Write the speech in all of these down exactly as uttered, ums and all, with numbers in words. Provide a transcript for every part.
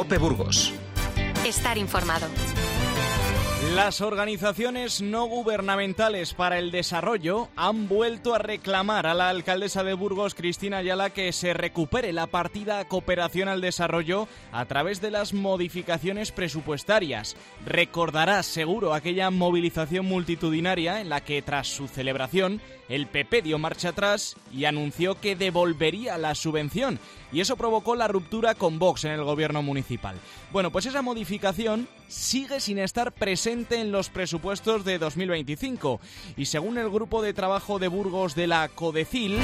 COPE Burgos. Estar informado. Las organizaciones no gubernamentales para el desarrollo han vuelto a reclamar a la alcaldesa de Burgos, Cristina Ayala, que se recupere la partida Cooperación al Desarrollo a través de las modificaciones presupuestarias. Recordarás seguro aquella movilización multitudinaria en la que tras su celebración el P P dio marcha atrás y anunció que devolvería la subvención, y eso provocó la ruptura con Vox en el gobierno municipal. Bueno, pues esa modificación sigue sin estar presente en los presupuestos de dos mil veinticinco, y según el grupo de trabajo de Burgos de la Codecil,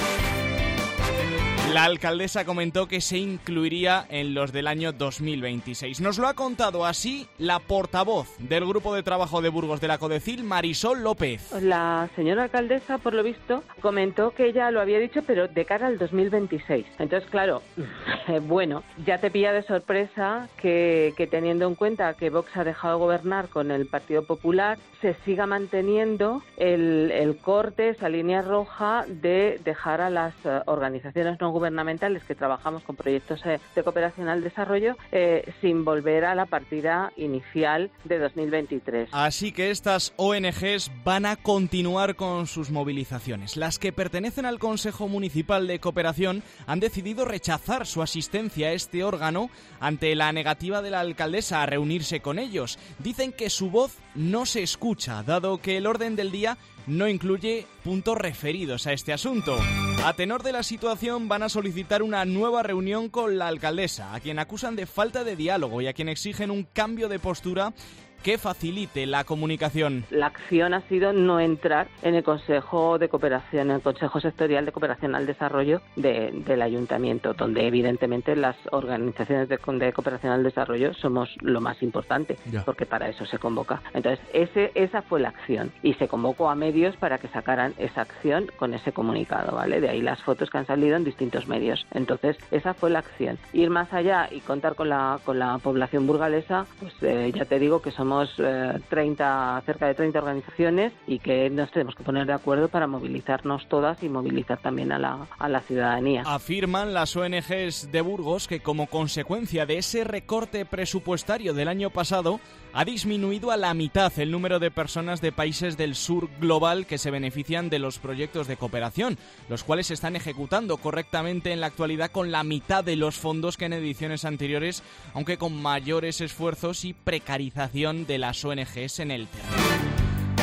la alcaldesa comentó que se incluiría en los del año dos mil veintiséis. Nos lo ha contado así la portavoz del grupo de trabajo de Burgos de la Codecil, Marisol López. La señora alcaldesa, por lo visto, comentó que ella lo había dicho, pero de cara al dos mil veintiséis. Entonces, claro, eh, bueno, ya te pilla de sorpresa que, que teniendo en cuenta que Vox ha dejado de gobernar con el Partido Popular, se siga manteniendo el, el corte, esa línea roja de dejar a las uh, organizaciones no gubernamentales que trabajamos con proyectos eh, de cooperación al desarrollo eh, sin volver a la partida inicial de dos mil veintitrés. Así que estas O N Ges van a continuar con sus movilizaciones. Las que pertenecen al Consejo Municipal de Cooperación han decidido rechazar su asistencia a este órgano ante la negativa de la alcaldesa a reunirse con ellos. Dicen que su voz no se escucha, dado que el orden del día no incluye puntos referidos a este asunto. A tenor de la situación, van a solicitar una nueva reunión con la alcaldesa, a quien acusan de falta de diálogo y a quien exigen un cambio de postura que facilite la comunicación. La acción ha sido no entrar en el Consejo de Cooperación, en el Consejo Sectorial de Cooperación al Desarrollo de, del Ayuntamiento, donde evidentemente las organizaciones de, de cooperación al desarrollo somos lo más importante, ya. Porque para eso se convoca. Entonces, ese, esa fue la acción y se convocó a medios para que sacaran esa acción con ese comunicado, ¿vale? De ahí las fotos que han salido en distintos medios. Entonces, esa fue la acción. Ir más allá y contar con la, con la población burgalesa, pues eh, ya te digo que somos treinta, cerca de treinta organizaciones y que nos tenemos que poner de acuerdo para movilizarnos todas y movilizar también a la, a la ciudadanía. Afirman las O N Ges de Burgos que como consecuencia de ese recorte presupuestario del año pasado ha disminuido a la mitad el número de personas de países del sur global que se benefician de los proyectos de cooperación, los cuales se están ejecutando correctamente en la actualidad con la mitad de los fondos que en ediciones anteriores, aunque con mayores esfuerzos y precarización de las O N Ges en el terreno.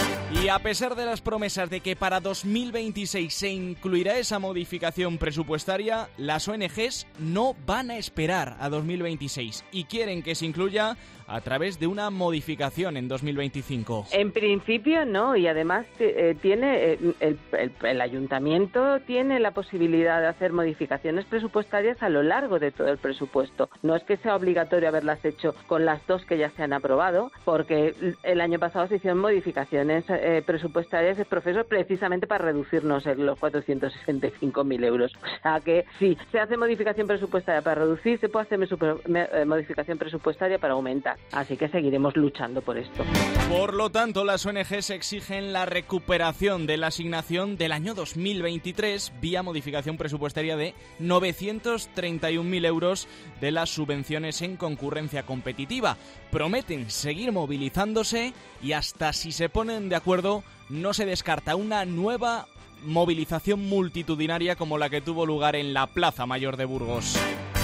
Y a pesar de las promesas de que para dos mil veintiséis se incluirá esa modificación presupuestaria, las O N Ges no van a esperar a dos mil veintiséis y quieren que se incluya a través de una modificación en dos mil veinticinco. En principio no, y además eh, tiene el, el, el ayuntamiento tiene la posibilidad de hacer modificaciones presupuestarias a lo largo de todo el presupuesto. No es que sea obligatorio haberlas hecho con las dos que ya se han aprobado, porque el año pasado se hicieron modificaciones eh, presupuestarias de profesor precisamente para reducirnos en los cuatrocientos sesenta y cinco mil euros. O sea que sí, se hace modificación presupuestaria para reducir, se puede hacer modificación presupuestaria para aumentar. Así que seguiremos luchando por esto. Por lo tanto, las O N Ges exigen la recuperación de la asignación del año dos mil veintitrés vía modificación presupuestaria de novecientos treinta y un mil euros de las subvenciones en concurrencia competitiva. Prometen seguir movilizándose y hasta si se ponen de acuerdo, no se descarta una nueva movilización multitudinaria como la que tuvo lugar en la Plaza Mayor de Burgos.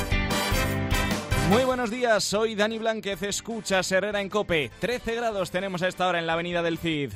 Muy buenos días, soy Dani Blánquez, escuchas Herrera en COPE. trece grados tenemos a esta hora en la avenida del Cid.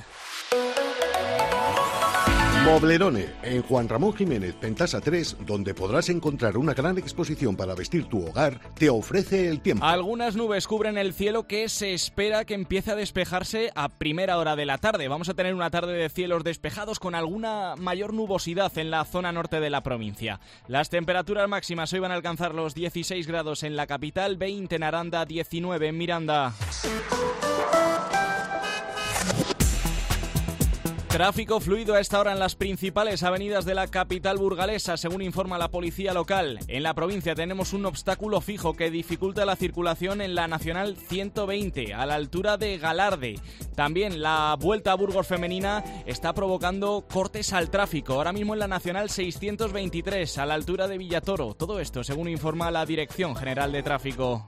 Moblerone, en Juan Ramón Jiménez, Pentasa tres, donde podrás encontrar una gran exposición para vestir tu hogar, te ofrece el tiempo. Algunas nubes cubren el cielo que se espera que empiece a despejarse a primera hora de la tarde. Vamos a tener una tarde de cielos despejados con alguna mayor nubosidad en la zona norte de la provincia. Las temperaturas máximas hoy van a alcanzar los dieciséis grados en la capital, veinte en Aranda, diecinueve en Miranda. Tráfico fluido a esta hora en las principales avenidas de la capital burgalesa, según informa la policía local. En la provincia tenemos un obstáculo fijo que dificulta la circulación en la Nacional ciento veinte, a la altura de Galarde. También la Vuelta a Burgos femenina está provocando cortes al tráfico, ahora mismo en la Nacional seiscientos veintitrés, a la altura de Villatoro. Todo esto, según informa la Dirección General de Tráfico.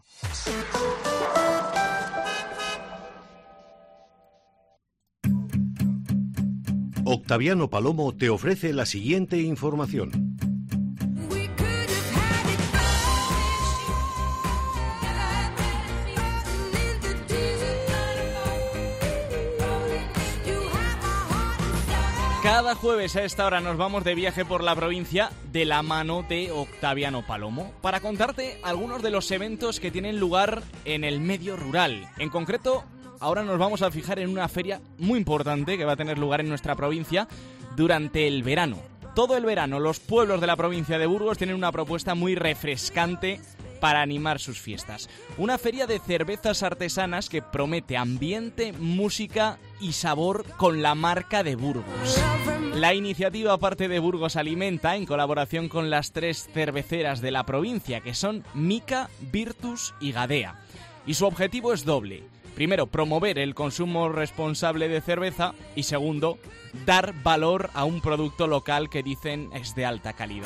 Octaviano Palomo te ofrece la siguiente información. Cada jueves a esta hora nos vamos de viaje por la provincia de la mano de Octaviano Palomo para contarte algunos de los eventos que tienen lugar en el medio rural. En concreto, ahora nos vamos a fijar en una feria muy importante que va a tener lugar en nuestra provincia durante el verano. Todo el verano los pueblos de la provincia de Burgos tienen una propuesta muy refrescante para animar sus fiestas. Una feria de cervezas artesanas que promete ambiente, música y sabor con la marca de Burgos. La iniciativa parte de Burgos Alimenta en colaboración con las tres cerveceras de la provincia, que son Mica, Virtus y Gadea. Y su objetivo es doble. Primero, promover el consumo responsable de cerveza y segundo, dar valor a un producto local que dicen es de alta calidad.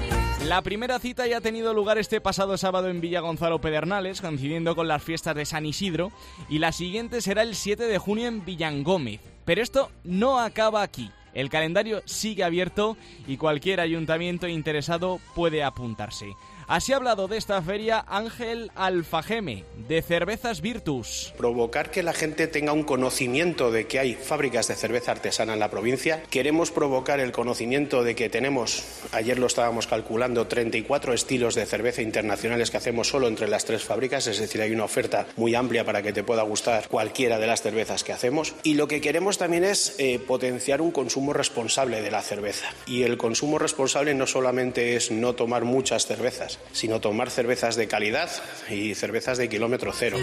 La primera cita ya ha tenido lugar este pasado sábado en Villa Gonzalo Pedernales, coincidiendo con las fiestas de San Isidro, y la siguiente será el siete de junio en Villangómez. Pero esto no acaba aquí. El calendario sigue abierto y cualquier ayuntamiento interesado puede apuntarse. Así ha hablado de esta feria Ángel Alfajeme, de Cervezas Virtus. Provocar que la gente tenga un conocimiento de que hay fábricas de cerveza artesana en la provincia. Queremos provocar el conocimiento de que tenemos, ayer lo estábamos calculando, treinta y cuatro estilos de cerveza internacionales que hacemos solo entre las tres fábricas, es decir, hay una oferta muy amplia para que te pueda gustar cualquiera de las cervezas que hacemos. Y lo que queremos también es eh, potenciar un consumo responsable de la cerveza. Y el consumo responsable no solamente es no tomar muchas cervezas, sino tomar cervezas de calidad y cervezas de kilómetro cero.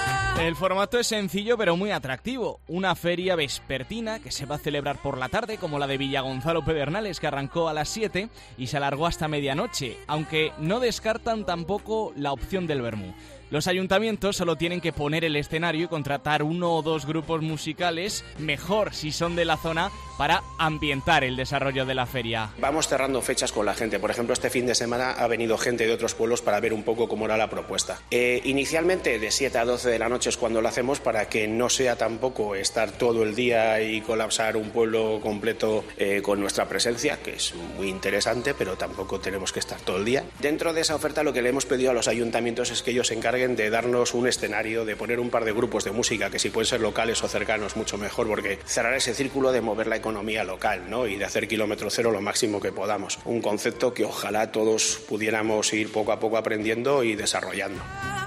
El formato es sencillo pero muy atractivo. Una feria vespertina que se va a celebrar por la tarde, como la de Villa Gonzalo Pedernales, que arrancó a las siete y se alargó hasta medianoche, aunque no descartan tampoco la opción del vermú. Los ayuntamientos solo tienen que poner el escenario y contratar uno o dos grupos musicales, mejor si son de la zona, para ambientar el desarrollo de la feria. Vamos cerrando fechas con la gente. Por ejemplo, este fin de semana ha venido gente de otros pueblos para ver un poco cómo era la propuesta. Eh, inicialmente de siete a doce de la noche es cuando lo hacemos, para que no sea tampoco estar todo el día y colapsar un pueblo completo eh, con nuestra presencia, que es muy interesante, pero tampoco tenemos que estar todo el día. Dentro de esa oferta lo que le hemos pedido a los ayuntamientos es que ellos se encarguen de darnos un escenario, de poner un par de grupos de música, que si pueden ser locales o cercanos mucho mejor, porque cerrar ese círculo de mover la economía local, ¿no? Y de hacer kilómetro cero lo máximo que podamos. Un concepto que ojalá todos pudiéramos ir poco a poco aprendiendo y desarrollando.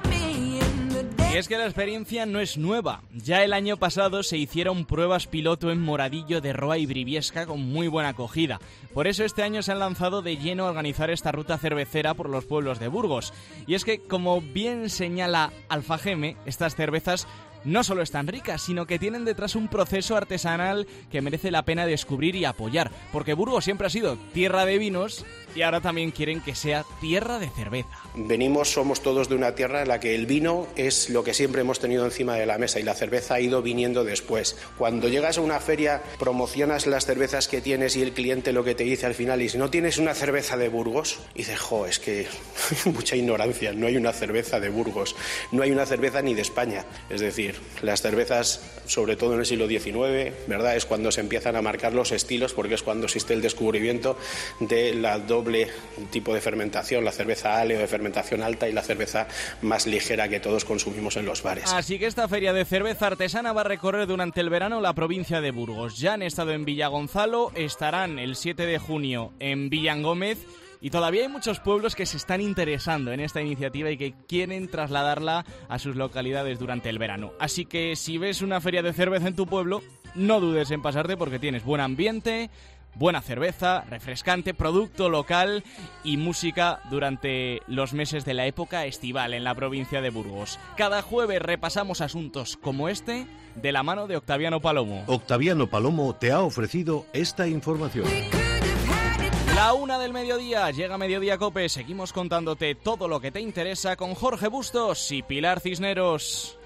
Y es que la experiencia no es nueva. Ya el año pasado se hicieron pruebas piloto en Moradillo de Roa y Briviesca con muy buena acogida. Por eso este año se han lanzado de lleno a organizar esta ruta cervecera por los pueblos de Burgos. Y es que, como bien señala Alfajeme, estas cervezas no solo están ricas, sino que tienen detrás un proceso artesanal que merece la pena descubrir y apoyar. Porque Burgos siempre ha sido tierra de vinos y ahora también quieren que sea tierra de cerveza. Venimos, somos todos de una tierra en la que el vino es lo que siempre hemos tenido encima de la mesa y la cerveza ha ido viniendo después. Cuando llegas a una feria, promocionas las cervezas que tienes y el cliente lo que te dice al final, y si no tienes una cerveza de Burgos, y dices, jo, es que mucha ignorancia, no hay una cerveza de Burgos, no hay una cerveza ni de España. Es decir, las cervezas, sobre todo en el siglo diecinueve, ¿verdad?, es cuando se empiezan a marcar los estilos, porque es cuando existe el descubrimiento de la doble tipo de fermentación, la cerveza ale o de fermentación alta y la cerveza más ligera que todos consumimos en los bares. Así que esta feria de cerveza artesana va a recorrer durante el verano la provincia de Burgos. Ya han estado en Villagonzalo, estarán el siete de junio en Villangómez. Y todavía hay muchos pueblos que se están interesando en esta iniciativa y que quieren trasladarla a sus localidades durante el verano. Así que si ves una feria de cerveza en tu pueblo, no dudes en pasarte porque tienes buen ambiente, buena cerveza, refrescante, producto local y música durante los meses de la época estival en la provincia de Burgos. Cada jueves repasamos asuntos como este de la mano de Octaviano Palomo. Octaviano Palomo te ha ofrecido esta información. La una del mediodía, llega Mediodía Cope, seguimos contándote todo lo que te interesa con Jorge Bustos y Pilar Cisneros.